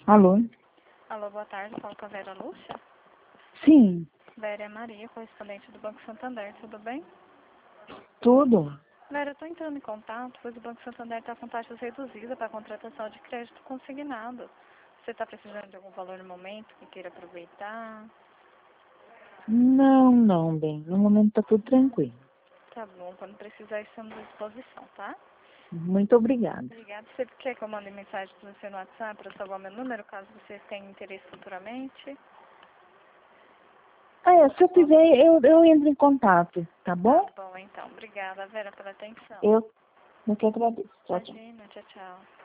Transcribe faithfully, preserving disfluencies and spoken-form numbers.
Alô? Alô, boa tarde. Falo com a Vera Lúcia. Sim, Vera Maria, correspondente do Banco Santander. Tudo bem? tudo. Vera, eu estou entrando em contato, pois o Banco Santander está com taxas reduzidas para a contratação de crédito consignado. Você está precisando de algum valor no momento que queira aproveitar? Não, não, bem. No momento tá tudo tranquilo. Tá bom, quando precisar estamos à disposição, tá? Muito obrigada. Obrigada. Você quer que eu mande mensagem para você no WhatsApp para salvar meu número, caso você tenha interesse futuramente? Ah, é, se eu tiver, eu, eu entro em contato, tá bom? Tá bom, então. Obrigada, Vera, pela atenção. Eu, eu que agradeço. Tchau, tchau. Imagina, tchau, tchau.